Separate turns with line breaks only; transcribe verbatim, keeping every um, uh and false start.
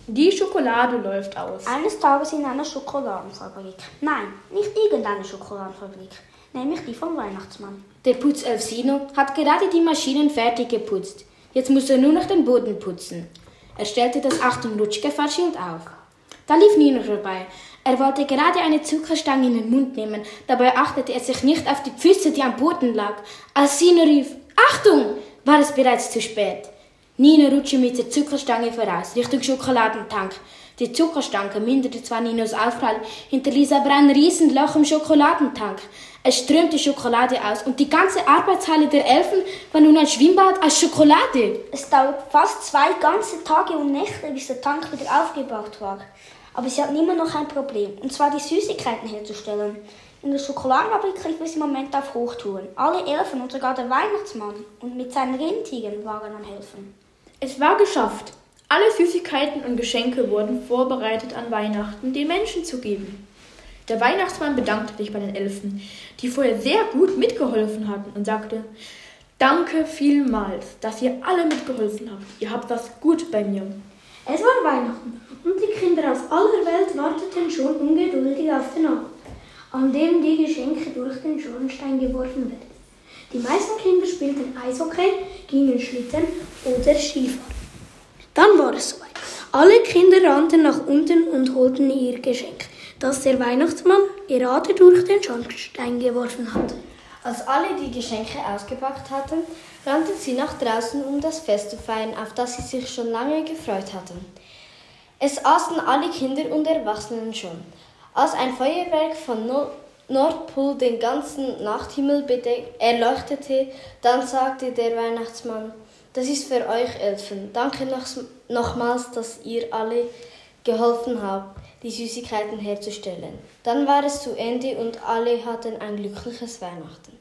Die Schokolade läuft aus.
Eines Tages in einer Schokoladenfabrik. Nein, nicht irgendeine Schokoladenfabrik, nämlich die vom Weihnachtsmann.
Der Putzelf Sino hat gerade die Maschinen fertig geputzt. Jetzt muss er nur noch den Boden putzen. Er stellte das Achtung Rutschgefahr-Schild auf. Da lief Nino vorbei. Er wollte gerade eine Zuckerstange in den Mund nehmen. Dabei achtete er sich nicht auf die Pfütze, die am Boden lag. Als Sino rief, Achtung, war es bereits zu spät. Nino rutschte mit der Zuckerstange voraus, Richtung Schokoladentank. Die Zuckerstange minderte zwar Ninos Aufprall, hinterließ aber ein Riesenloch im Schokoladentank. Es strömte Schokolade aus und die ganze Arbeitshalle der Elfen war nun ein Schwimmbad aus Schokolade.
Es dauert fast zwei ganze Tage und Nächte, bis der Tank wieder aufgebaut war. Aber sie hatten immer noch ein Problem, und zwar die Süßigkeiten herzustellen. In der Schokoladenfabrik lief es im Moment auf Hochtouren. Alle Elfen und sogar der Weihnachtsmann und mit seinen Rentieren waren am Helfen.
Es war geschafft. Alle Süßigkeiten und Geschenke wurden vorbereitet, an Weihnachten den Menschen zu geben. Der Weihnachtsmann bedankte sich bei den Elfen, die vorher sehr gut mitgeholfen hatten, und sagte, Danke vielmals, dass ihr alle mitgeholfen habt. Ihr habt das gut bei mir.
Es war Weihnachten und die Kinder aus aller Welt warteten schon ungeduldig auf den Abend, an dem die Geschenke durch den Schornstein geworfen werden. Die meisten Kinder spielten Eishockey, gingen Schlitten oder Skifahren. Dann war es soweit. Alle Kinder rannten nach unten und holten ihr Geschenk, das der Weihnachtsmann gerade durch den Schornstein geworfen hatte.
Als alle die Geschenke ausgepackt hatten, rannten sie nach draußen, um das Fest zu feiern, auf das sie sich schon lange gefreut hatten. Es aßen alle Kinder und Erwachsenen schon. Als ein Feuerwerk von no- Nordpol den ganzen Nachthimmel bedeckt, erleuchtete, dann sagte der Weihnachtsmann, das ist für euch Elfen. Danke noch, nochmals, dass ihr alle geholfen habt, die Süßigkeiten herzustellen. Dann war es zu Ende und alle hatten ein glückliches Weihnachten.